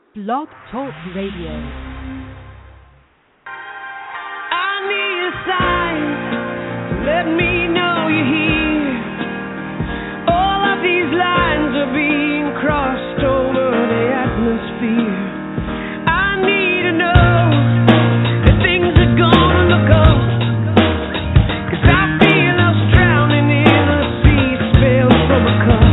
Blog Talk Radio. I need a sign to let me know you're here. All of these lines are being crossed over the atmosphere. I need to know that things are gonna look up, 'cause I feel us drowning in a sea spilled from a cup.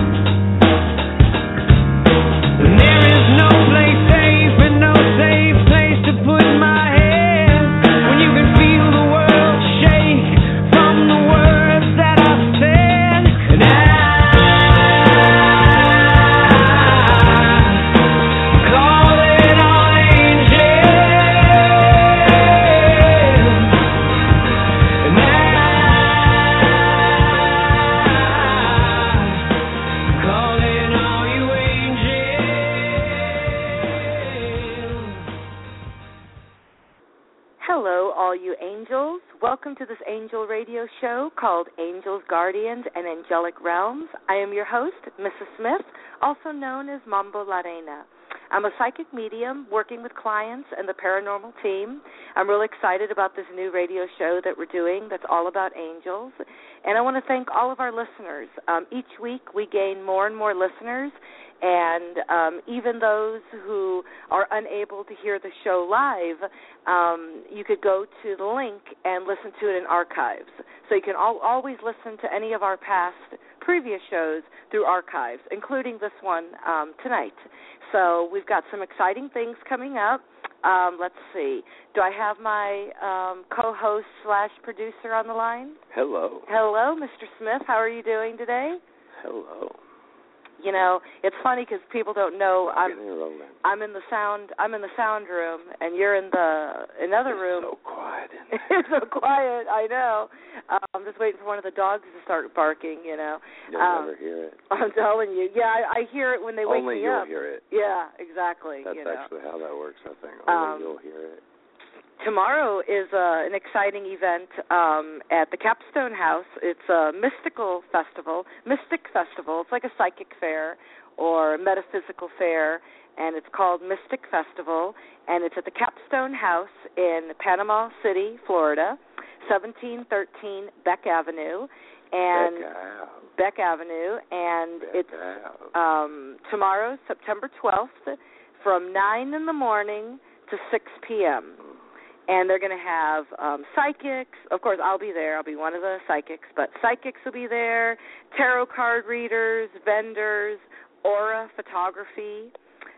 And there is no place safe and no safe place to put my head when you can feel the world shake from the words that I said. And I call it on angels. And I call it on you angels. Hello, all you angels. Welcome to this angel radio show called Angels, Guardians, and Angelic Realms. I am your host, Mrs. Smith, also known as Mambo La Reina. I'm a psychic medium working with clients and the paranormal team. I'm really excited about this new radio show that we're doing that's all about angels. And I want to thank all of our listeners. Each week we gain more and more listeners, and even those who are unable to hear the show live, you could go to the link and listen to it in archives. So you can always listen to any of our previous shows through archives, including this one tonight. So we've got some exciting things coming up. Let's see. Do I have my co-host / producer on the line? Hello. Hello, Mr. Smith. How are you doing today? Hello. You know, it's funny because people don't know I'm in the sound room, and you're in another room. So quiet in there. It's so quiet. I know. I'm just waiting for one of the dogs to start barking. You know. You'll never hear it. I'm telling you. Yeah, I hear it when they wake Only me you'll up. hear it. Yeah, exactly. That's you know. actually how that works, I think. Only you'll hear it. Tomorrow is an exciting event at the Capstone House. It's a mystic festival. It's like a psychic fair or a metaphysical fair, and it's called Mystic Festival, and it's at the Capstone House in Panama City, Florida, 1713 Beck Avenue. And Beck Avenue, and it's tomorrow, September 12th, from 9 in the morning to 6 p.m., and they're going to have psychics. Of course, I'll be there. I'll be one of the psychics. But psychics will be there, tarot card readers, vendors, aura photography,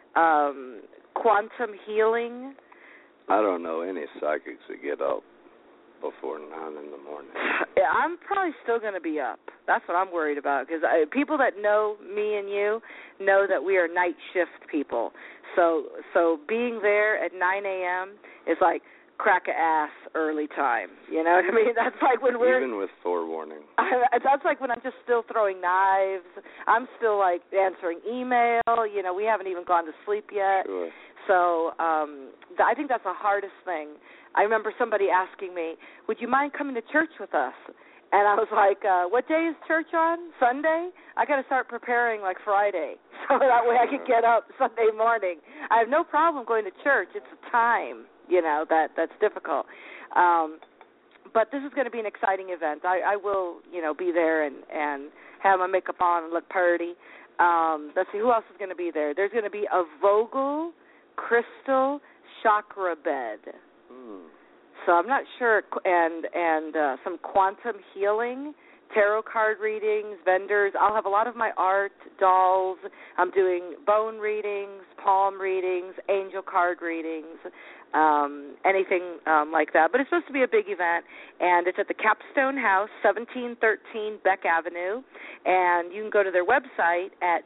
quantum healing. I don't know any psychics that get up before 9 in the morning. Yeah, I'm probably still going to be up. That's what I'm worried about, because people that know me and you know that we are night shift people. So being there at 9 a.m. is like crack a ass early time. You know what I mean? That's like when we're... Even with forewarning. That's like when I'm just still throwing knives. I'm still, like, answering email. You know, we haven't even gone to sleep yet. Sure. So I think that's the hardest thing. I remember somebody asking me, would you mind coming to church with us? And I was like, what day is church on? Sunday? I got to start preparing like Friday, so that way I could get up Sunday morning. I have no problem going to church. It's the time, you know, that's difficult. But this is going to be an exciting event. I will, you know, be there and have my makeup on and look pretty. Let's see, who else is going to be there? There's going to be a Vogel crystal chakra bed. So I'm not sure, and some quantum healing, tarot card readings, vendors. I'll have a lot of my art, dolls. I'm doing bone readings, palm readings, angel card readings, anything like that. But it's supposed to be a big event, and it's at the Capstone House, 1713 Beck Avenue, and you can go to their website at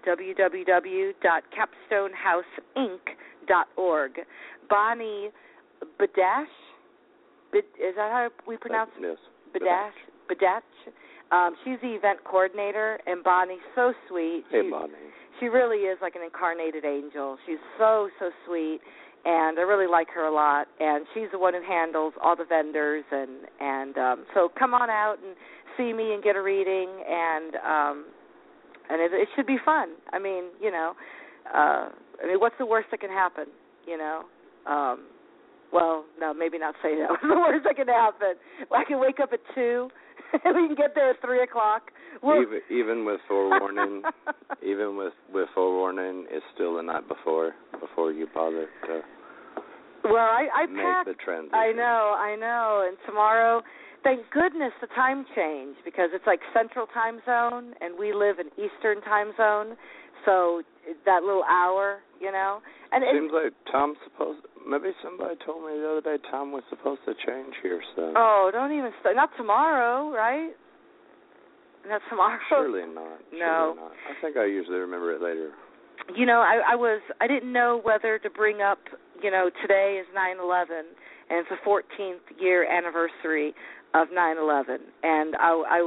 www.capstonehouseinc.org. Bonnie Badash, is that how we pronounce it? Yes. Badach. She's the event coordinator, and Bonnie's so sweet. Hey, Bonnie. She really is like an incarnated angel. She's so sweet, and I really like her a lot. And she's the one who handles all the vendors, and so come on out and see me and get a reading, and it should be fun. I mean, you know, what's the worst that can happen? you know. Well, no, maybe not say that was the worst that can happen. I can wake up at 2, and we can get there at 3 o'clock. Even with forewarning, with forewarning, it's still the night before you bother to. Well, I make packed. The transition. I know. And tomorrow, thank goodness the time changed, because it's like Central Time Zone, and we live in Eastern Time Zone. So that little hour, you know. And seems like Tom's supposed. Maybe somebody told me the other day Tom was supposed to change here soon. Oh, don't even start. Not tomorrow, right? Not tomorrow. Surely not. No. Surely not. I think I usually remember it later. You know, I didn't know whether to bring up, you know, today is 9/11, and it's the 14th year anniversary of 9/11, and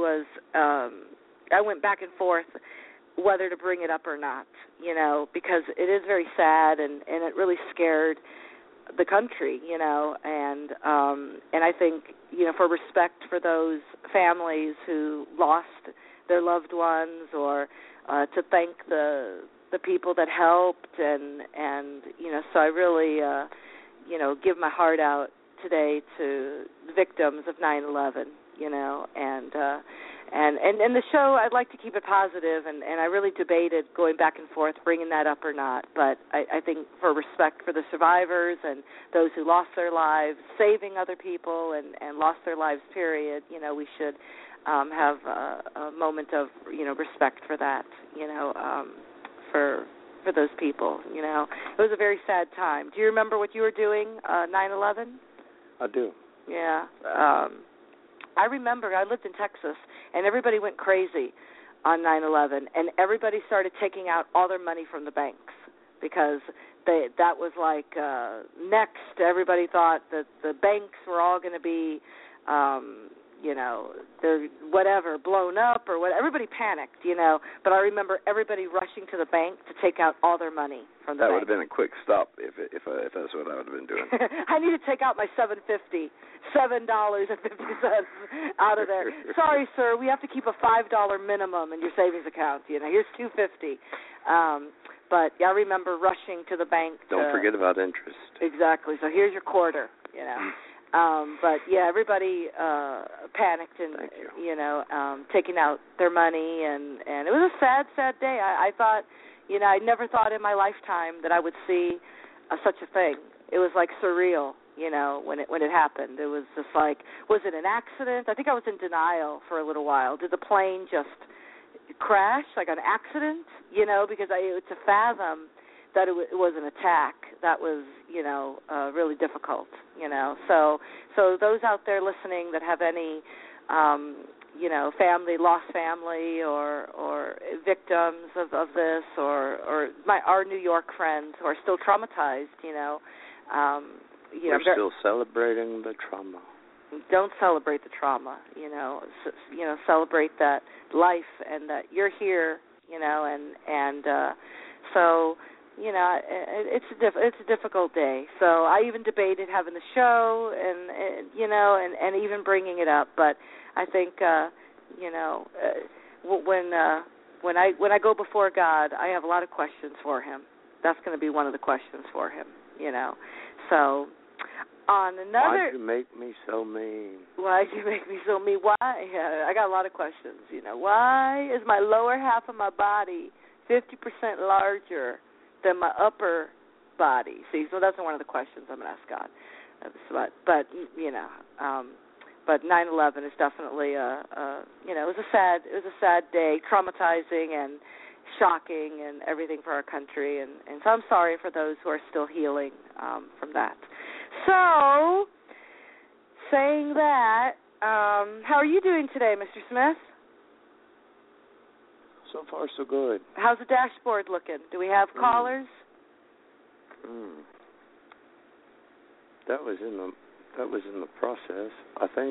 I went back and forth whether to bring it up or not, you know, because it is very sad, and it really scared the country, you know, and I think, you know, for respect for those families who lost their loved ones, or to thank the people that helped, and you know, so I really you know, give my heart out today to the victims of 9/11, you know, and the show, I'd like to keep it positive, and I really debated going back and forth, bringing that up or not, but I think for respect for the survivors and those who lost their lives, saving other people and lost their lives, period, you know, we should have a moment of, you know, respect for that, you know, for those people, you know. It was a very sad time. Do you remember what you were doing 9/11? I do. Yeah. I remember I lived in Texas, and everybody went crazy on 9/11, and everybody started taking out all their money from the banks, because that was like next. Everybody thought that the banks were all going to be, you know, they're whatever, blown up or what. Everybody panicked, you know. But I remember everybody rushing to the bank to take out all their money from the bank. That would have been a quick stop if that's what I would have been doing. I need to take out my $7.50 out of there. Sorry, sir, we have to keep a $5 minimum in your savings account. You know, here's $2.50. But yeah, I remember rushing to the bank. Don't forget about interest. Exactly. So here's your quarter. You know. But yeah, everybody panicked and you know, taking out their money, and it was a sad day. I thought, you know, I never thought in my lifetime that I would see such a thing. It was like surreal, you know, when it happened. It was just like, was it an accident? I think I was in denial for a little while. Did the plane just crash, like an accident? You know, because to fathom that it was an attack, that was, you know, really difficult, you know. So those out there listening that have any, you know, lost family or victims of this, or our New York friends who are still traumatized, you know. We're still celebrating the trauma. Don't celebrate the trauma, you know. You know, celebrate that life and that you're here, you know, and so. You know, it's a difficult day. So I even debated having the show, and you know, and even bringing it up. But I think, you know, when I go before God, I have a lot of questions for Him. That's going to be one of the questions for Him. You know, so on another. Why'd you make me so mean? Why'd you make me so mean? Why? I got a lot of questions. You know, why is my lower half of my body 50% larger than my upper body? See, so that's one of the questions I'm going to ask God. But you know, but 9/11 is definitely you know, it was a sad day, traumatizing and shocking and everything for our country, and so I'm sorry for those who are still healing from that. So, saying that, how are you doing today, Mr. Smith? So far, so good. How's the dashboard looking? Do we have callers? That was in the process, I think.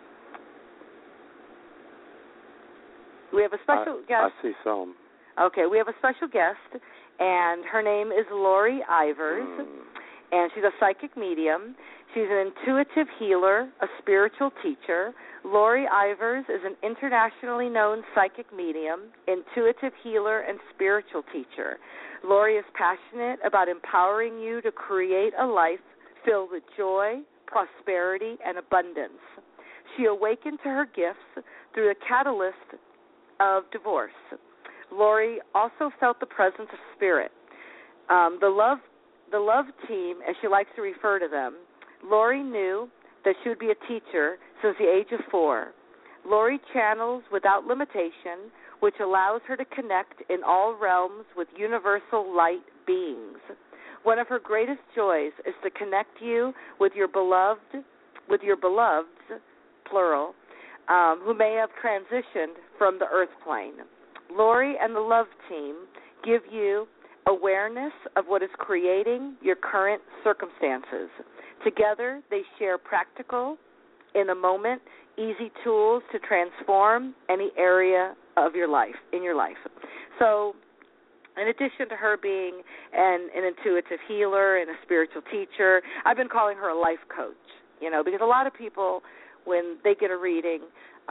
We have a special guest. I see some. Okay, we have a special guest, and her name is Lori Ivers, and she's a psychic medium. She's an intuitive healer, a spiritual teacher. Lori Ivers is an internationally known psychic medium, intuitive healer, and spiritual teacher. Lori is passionate about empowering you to create a life filled with joy, prosperity, and abundance. She awakened to her gifts through the catalyst of divorce. Lori also felt the presence of spirit. The love team, as she likes to refer to them, Lori knew that she would be a teacher since the age of 4. Lori channels without limitation, which allows her to connect in all realms with universal light beings. One of her greatest joys is to connect you with your beloveds, plural, who may have transitioned from the earth plane. Lori and the love team give you awareness of what is creating your current circumstances. Together, they share practical, in a moment, easy tools to transform any area of your life, in your life. So, in addition to her being an intuitive healer and a spiritual teacher, I've been calling her a life coach, because a lot of people, when they get a reading,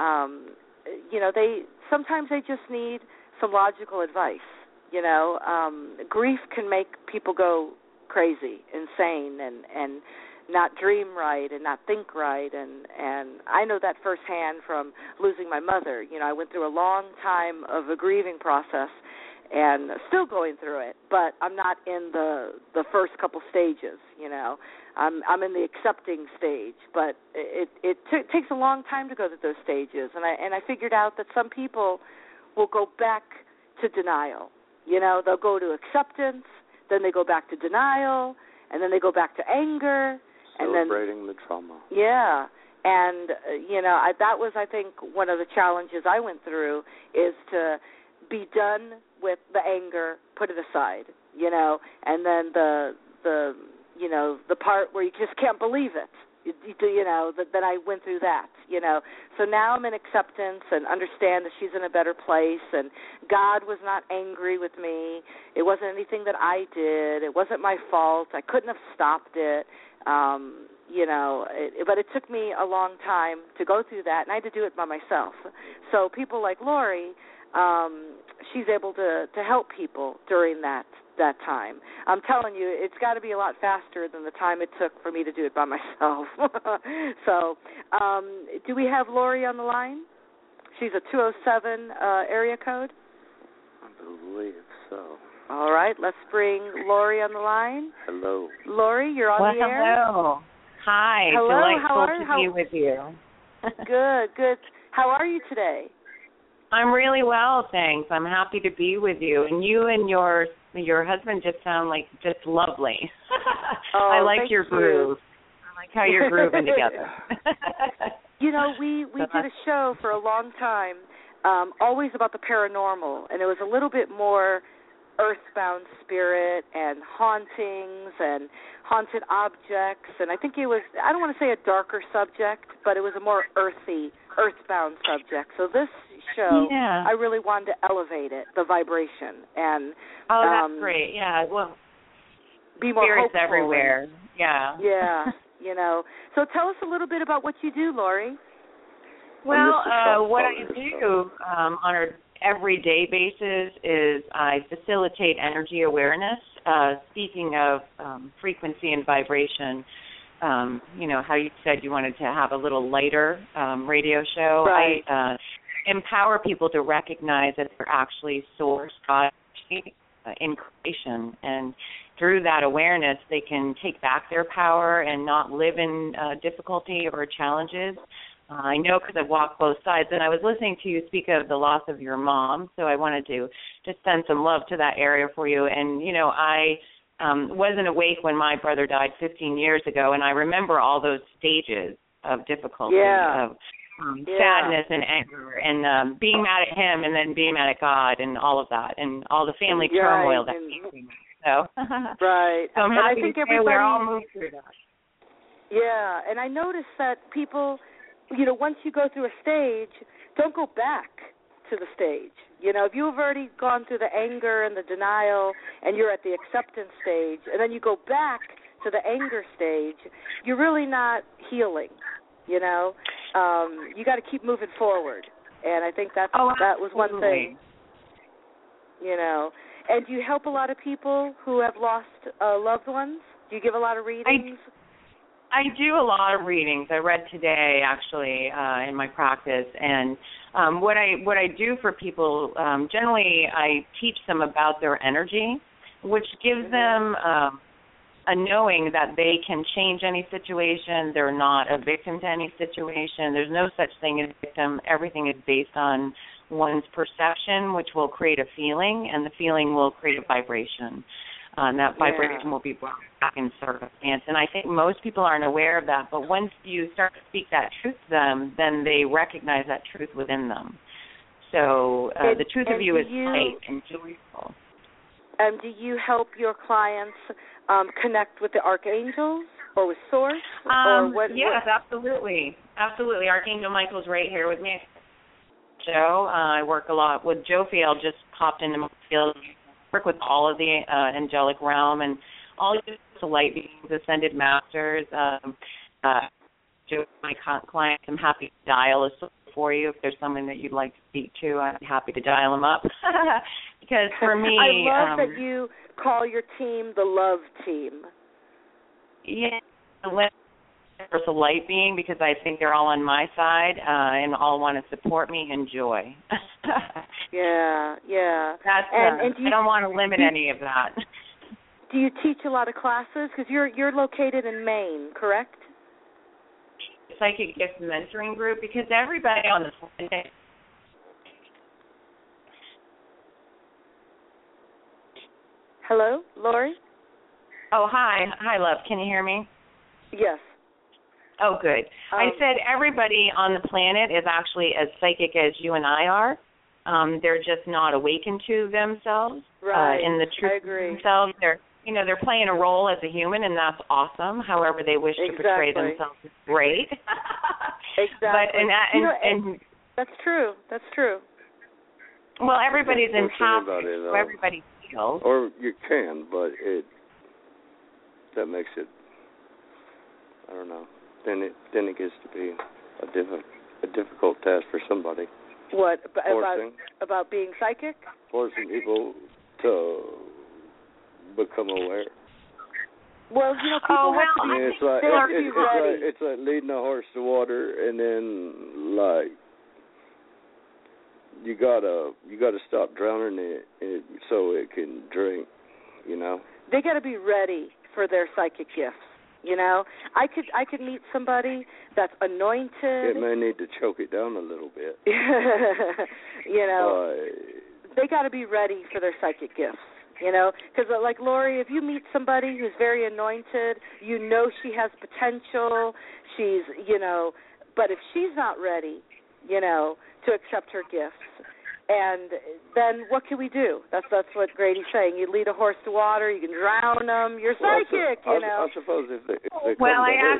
sometimes they just need some logical advice. Grief can make people go crazy, insane, and not dream right and not think right. And I know that firsthand from losing my mother. I went through a long time of a grieving process and still going through it, but I'm not in the first couple stages, I'm in the accepting stage, but it takes a long time to go through those stages, and I figured out that some people will go back to denial. They'll go to acceptance, then they go back to denial, and then they go back to anger. Celebrating the trauma. Yeah, and, that was, I think, one of the challenges I went through is to be done with the anger, put it aside, and then the part where you just can't believe it. That I went through that, So now I'm in acceptance and understand that she's in a better place, and God was not angry with me. It wasn't anything that I did. It wasn't my fault. I couldn't have stopped it, but it took me a long time to go through that, and I had to do it by myself. So people like Lori, she's able to help people during that time. I'm telling you, it's got to be a lot faster than the time it took for me to do it by myself. So, do we have Lori on the line? She's a 207 area code? I believe so. All right, let's bring Lori on the line. Hello. Lori, you're on the air. Hello. Hi. Hello. Delightful to be with you. Good. How are you today? I'm really well, thanks. I'm happy to be with you. And you and your husband just sound like just lovely. I like your groove. I like how you're grooving together. We did a show for a long time, always about the paranormal, and it was a little bit more earthbound spirit and hauntings and haunted objects, and I think it was, I don't want to say a darker subject, but it was a more earthbound subject. So this show, I really wanted to elevate it, the vibration, and that's great. Yeah, well, be more spirits hopeful everywhere. Yeah. So tell us a little bit about what you do, Lori. Well, what I do on an everyday basis is I facilitate energy awareness. Speaking of frequency and vibration, how you said you wanted to have a little lighter radio show. Right. I empower people to recognize that they're actually source God in creation, and through that awareness, they can take back their power and not live in difficulty or challenges. I know because I've walked both sides, and I was listening to you speak of the loss of your mom, so I wanted to just send some love to that area for you. And, I wasn't awake when my brother died 15 years ago, and I remember all those stages of difficulty, of sadness and anger, and being mad at him and then being mad at God and all of that, and all the family turmoil that came through. So, right. So I'm happy to say we're all moved through that. Yeah, and I noticed that people, once you go through a stage, don't go back to the stage. If you've already gone through the anger and the denial and you're at the acceptance stage, and then you go back to the anger stage, you're really not healing. You know, you got to keep moving forward, and I think that was one thing. You know, and do you help a lot of people who have lost loved ones? Do you give a lot of readings? I do a lot of readings. I read today, actually, in my practice, and what I do for people, generally I teach them about their energy, which gives them a knowing that they can change any situation. They're not a victim to any situation. There's no such thing as a victim. Everything is based on one's perception, which will create a feeling, and the feeling will create a vibration. And that vibration will be brought back in circumstance. And I think most people aren't aware of that, but once you start to speak that truth to them, then they recognize that truth within them. So the truth of you is light and joyful. And do you help your clients connect with the archangels or with Source? Or what? Yes, absolutely. Absolutely. Archangel Michael's right here with me. Joe, I work a lot with Joe Field, just popped into my field. Work with all of the angelic realm and all of the light beings, ascended masters. Joe, my clients, I'm happy to dial a soul for you if there's someone that you'd like to speak to. I'm happy to dial them up. Because for me, I love that you call your team the love team. Yeah, the light being, because I think they're all on my side and all want to support me in joy. Yeah. That's, and I don't want to limit any of that. Do you teach a lot of classes? Because you're located in Maine, correct? Psychic Gift Mentoring Group, because everybody on the planet. Hello, Lori? Oh, hi, love. Can you hear me? Yes. Oh, good. I said everybody on the planet is actually as psychic as you and I are. They're just not awakened to themselves. Right. In the truth I agree. of themselves. They're playing a role as a human, and that's awesome. However they wish to portray themselves is great. Exactly. But that's true. That's true. Well, everybody's empathic, so everybody feels. Or you can, but that makes it, I don't know. Then it gets to be a difficult task for somebody. What about being psychic? Forcing people to become aware. Well, people have to be ready. It's like leading a horse to water, and then like you gotta stop drowning it so it can drink. They got to be ready for their psychic gifts. I could meet somebody that's anointed. It may need to choke it down a little bit. They got to be ready for their psychic gifts. Because like Lori, if you meet somebody who's very anointed, she has potential. She's, but if she's not ready, to accept her gifts, and then what can we do? That's what Grady's saying. You lead a horse to water, you can drown them. You're psychic, I suppose if they come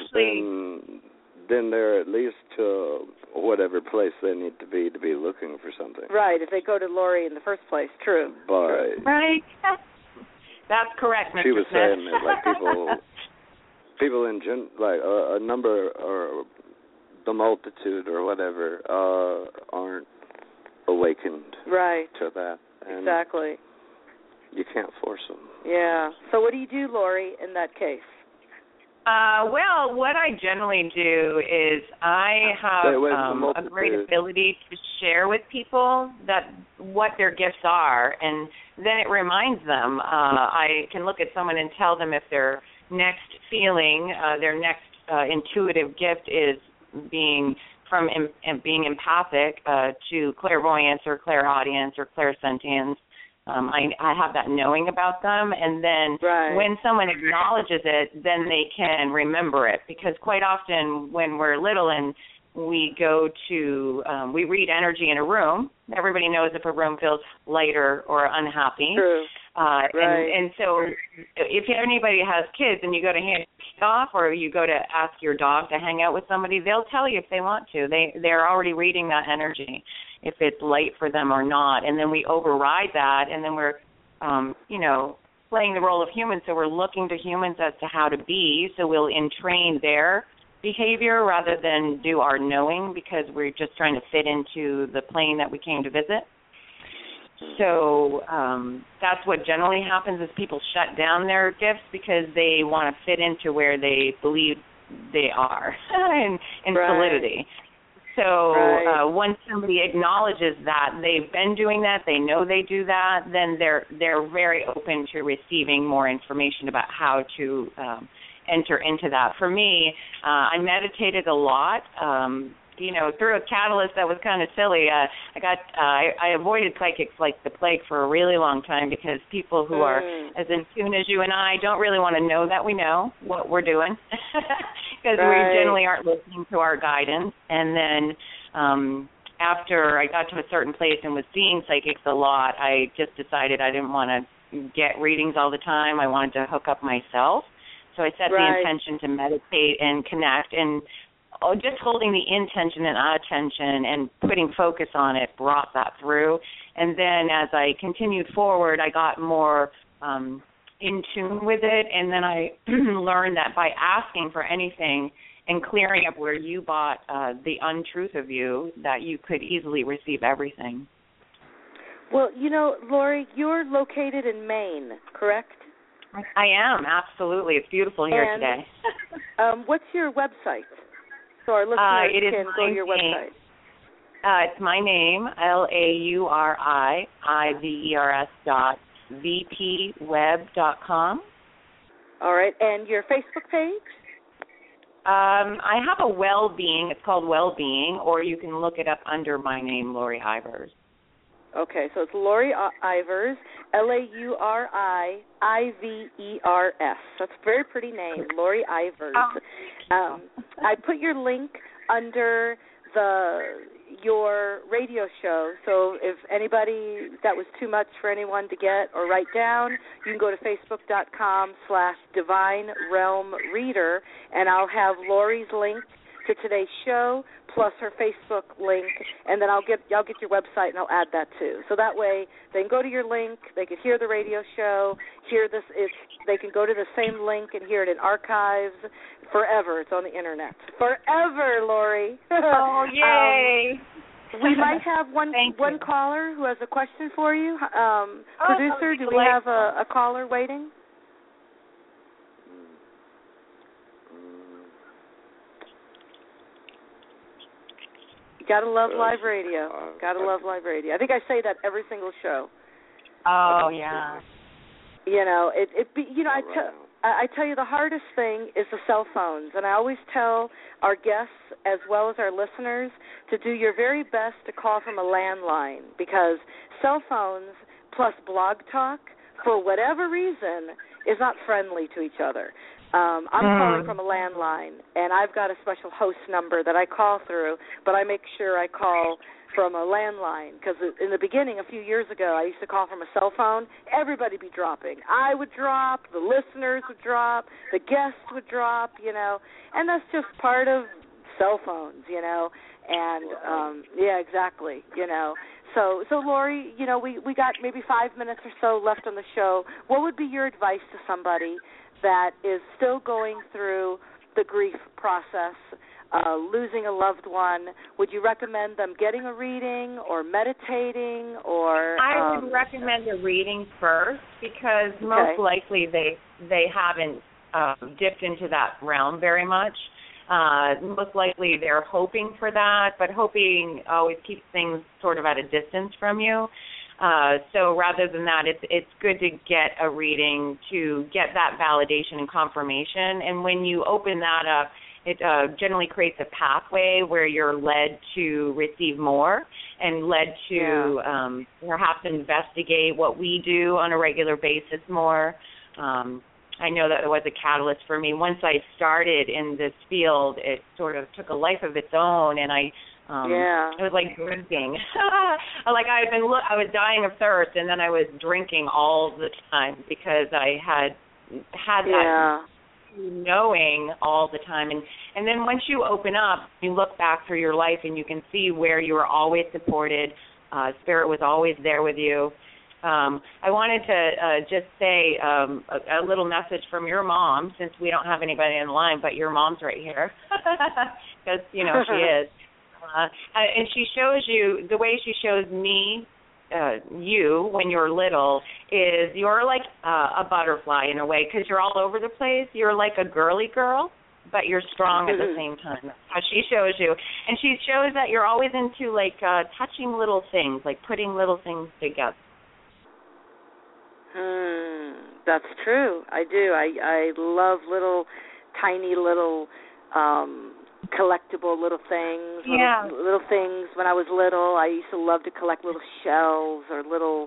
then they're at least to whatever place they need to be looking for something. Right, if they go to Lori in the first place, true. But right. That's correct, Mr. She was Smith. saying that like people in a number or the multitude or whatever aren't awakened to that. And exactly. You can't force them. Yeah. So what do you do, Lori, in that case? Well, what I generally do is I have a great ability to share with people what their gifts are, and then it reminds them. I can look at someone and tell them if their next feeling, their next intuitive gift is being being empathic to clairvoyance or clairaudience or clairsentience. I have that knowing about them, and then when someone acknowledges it, then they can remember it, because quite often when we're little and we go to, we read energy in a room, everybody knows if a room feels lighter or unhappy. True. And so if anybody has kids and you go to hand it off or you go to ask your dog to hang out with somebody, they'll tell you if they want to. They're already reading that energy, if it's light for them or not. And then we override that, and then we're, playing the role of humans, so we're looking to humans as to how to be, so we'll entrain their behavior rather than do our knowing, because we're just trying to fit into the plane that we came to visit. So that's what generally happens, is people shut down their gifts because they want to fit into where they believe they are in solidity. So once somebody acknowledges that they've been doing that, they know they do that, then they're very open to receiving more information about how to enter into that. For me, I meditated a lot. Through a catalyst that was kind of silly. I avoided psychics like the plague for a really long time, because people who are as in tune as you and I don't really want to know that we know what we're doing, because we generally aren't listening to our guidance. And then after I got to a certain place and was seeing psychics a lot, I just decided I didn't want to get readings all the time. I wanted to hook up myself. So I set the intention to meditate and connect, and just holding the intention and attention and putting focus on it brought that through. And then as I continued forward, I got more in tune with it, and then I learned that by asking for anything and clearing up where you bought the untruth of you, that you could easily receive everything. Well, Lori, you're located in Maine, correct? I am, absolutely. It's beautiful here today. What's your website? So our listeners can go to your website. It's my name, LAURIIVERS.VPweb.com. All right, and your Facebook page? I have a Well-Being. It's called Well-Being, or you can look it up under my name, Lori Ivers. Okay, so it's Lori Ivers, LAURIIVERS. That's a very pretty name, Lori Ivers. I put your link under your radio show, so if anybody, that was too much for anyone to get or write down, you can go to facebook.com/Divine Realm Reader, and I'll have Lori's link to today's show, plus her Facebook link, and then I'll get your website and I'll add that too. So that way they can go to your link, they can hear the radio show, they can go to the same link and hear it in archives forever. It's on the internet. Forever, Lori. Oh, yay. We might have one caller who has a question for you. Producer, do we have a caller waiting? Gotta love live radio. Gotta love live radio. I think I say that every single show. Oh yeah. I tell you the hardest thing is the cell phones, and I always tell our guests as well as our listeners to do your very best to call from a landline, because cell phones plus Blog Talk, for whatever reason, is not friendly to each other. I'm calling from a landline, and I've got a special host number that I call through, but I make sure I call from a landline, because in the beginning, a few years ago, I used to call from a cell phone. Everybody would be dropping. I would drop, the listeners would drop, the guests would drop, and that's just part of cell phones, and, yeah, exactly, So Lori, we got maybe 5 minutes or so left on the show. What would be your advice to somebody that is still going through the grief process, losing a loved one? Would you recommend them getting a reading or meditating, or? I would recommend a reading first, because most likely they haven't dipped into that realm very much. Most likely they're hoping for that, but hoping always keeps things sort of at a distance from you. So rather than that, it's good to get a reading to get that validation and confirmation. And when you open that up, it generally creates a pathway where you're led to receive more and led to perhaps investigate what we do on a regular basis more. I know that it was a catalyst for me. Once I started in this field, it sort of took a life of its own, and it was like drinking. I was dying of thirst, and then I was drinking all the time because I had that knowing all the time. And then once you open up, you look back through your life, and you can see where you were always supported. Spirit was always there with you. I wanted to just say a little message from your mom, since we don't have anybody in line, but your mom's right here, because, she is. And she shows you, the way she shows me, you, when you're little, is you're like a butterfly in a way, because you're all over the place. You're like a girly girl, but you're strong at the same time. That's how she shows you. And she shows that you're always into, like, touching little things, like putting little things together. That's true. I do. I love little, tiny little collectible little things. Little things. When I was little, I used to love to collect little shells or little,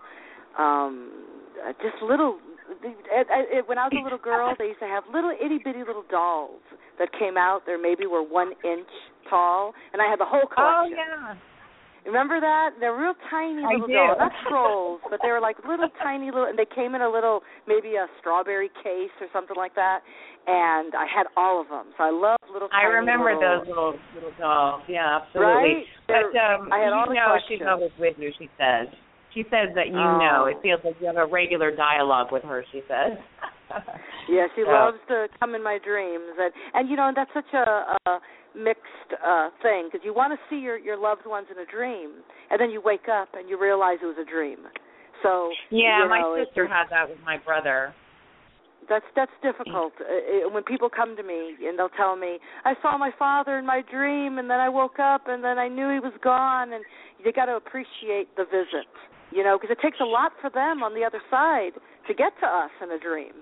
just little. When I was a little girl, they used to have little itty-bitty little dolls that came out. There maybe were 1 inch tall, and I had the whole collection. Oh, yeah. Remember that? They're real tiny little dolls. Not scrolls, but they were like little tiny little, and they came in a little, maybe a strawberry case or something like that, and I had all of them. So I love little tiny I remember those little dolls. Yeah, absolutely. Right? But I had all the she's always with you, she says. She says that you know. It feels like you have a regular dialogue with her, she says. Yeah, she loves to come in my dreams. And that's such a mixed thing, because you want to see your loved ones in a dream, and then you wake up and you realize it was a dream. So my sister had that with my brother. That's difficult. When people come to me and they'll tell me, I saw my father in my dream, and then I woke up, and then I knew he was gone, and you got to appreciate the visit, because it takes a lot for them on the other side to get to us in a dream,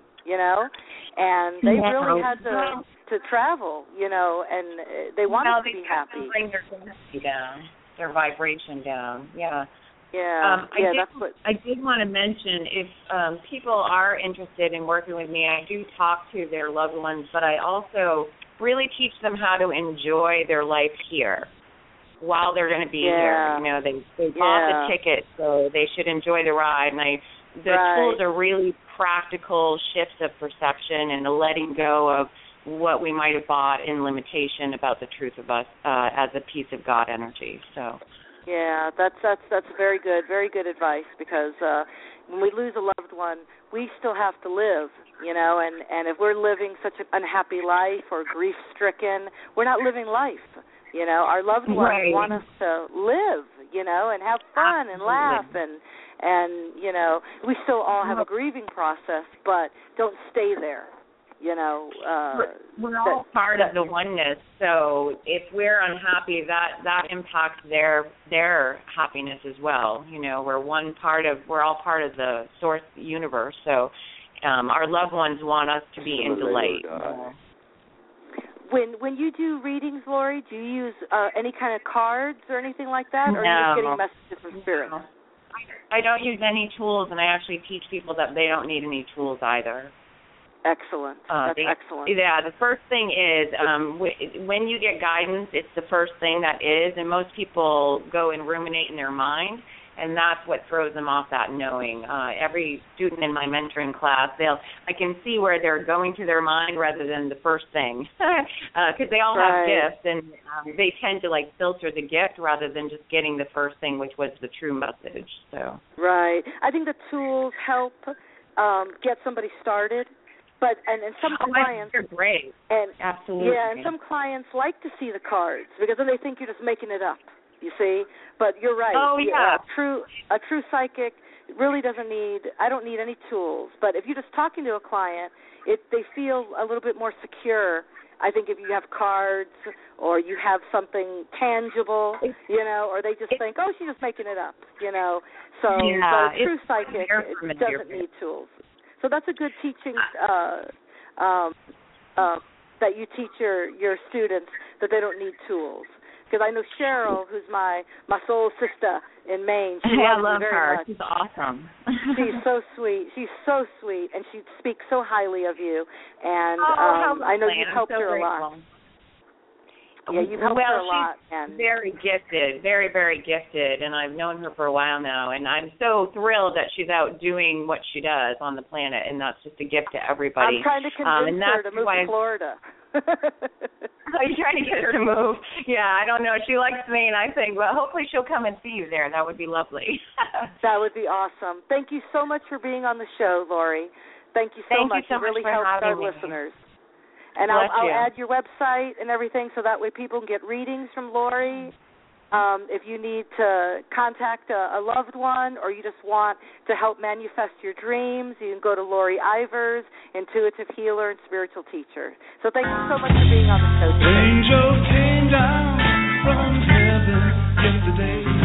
and they really had to travel, and they wanted to be happy. Bring their energy down, their vibration down. Yeah. Yeah. I did want to mention, if people are interested in working with me, I do talk to their loved ones, but I also really teach them how to enjoy their life here while they're going to be here. They bought the ticket, so they should enjoy the ride. And the tools are really practical shifts of perception and a letting go of what we might have bought in limitation about the truth of us as a piece of God energy. So. Yeah, that's very good advice, because when we lose a loved one, we still have to live, and if we're living such an unhappy life or grief-stricken, we're not living life. Our loved ones want us to live, and have fun and laugh, and we still all have a grieving process, but don't stay there. We're all part of the oneness. So if we're unhappy, that impacts their happiness as well. We're all part of the source universe. So our loved ones want us to be in delight. When you do readings, Lori, do you use any kind of cards or anything like that, or are you just getting messages from spirit? I don't use any tools, and I actually teach people that they don't need any tools either. Excellent. That's excellent. Yeah, the first thing is when you get guidance, it's the first thing that is, and most people go and ruminate in their mind, and that's what throws them off that knowing. Every student in my mentoring class, I can see where they're going to their mind rather than the first thing, because they all have gifts, and they tend to filter the gift rather than just getting the first thing, which was the true message. So. Right. I think the tools help get somebody started. But and some clients, they're great. And absolutely. Yeah, and some clients like to see the cards because then they think you're just making it up. You see, but you're right. Oh yeah. A true psychic really doesn't need. I don't need any tools. But if you're just talking to a client, they feel a little bit more secure. I think if you have cards or you have something tangible, or they just think, oh, she's just making it up, So, but a true psychic doesn't need tools. So that's a good teaching that you teach your students, that they don't need tools. Because I know Cheryl, who's my soul sister in Maine. I love her. Much. She's awesome. She's so sweet. She's so sweet, and she speaks so highly of you. And I know you've helped her a lot. Yeah, you've helped her a lot. She's very gifted, very, very gifted, and I've known her for a while now, and I'm so thrilled that she's out doing what she does on the planet, and that's just a gift to everybody. I'm trying to convince her to move to Florida. Are you trying to get her to move? Yeah, I don't know. She likes Maine, I think, but hopefully she'll come and see you there. That would be lovely. That would be awesome. Thank you so much for being on the show, Lori. Thank you so much. Thank you so it really much for helps having our me. listeners. And I'll add your website and everything so that way people can get readings from Lori. If you need to contact a loved one or you just want to help manifest your dreams, you can go to Lori Ivers, intuitive healer and spiritual teacher. So thank you so much for being on the show today. Angels came down from heaven yesterday.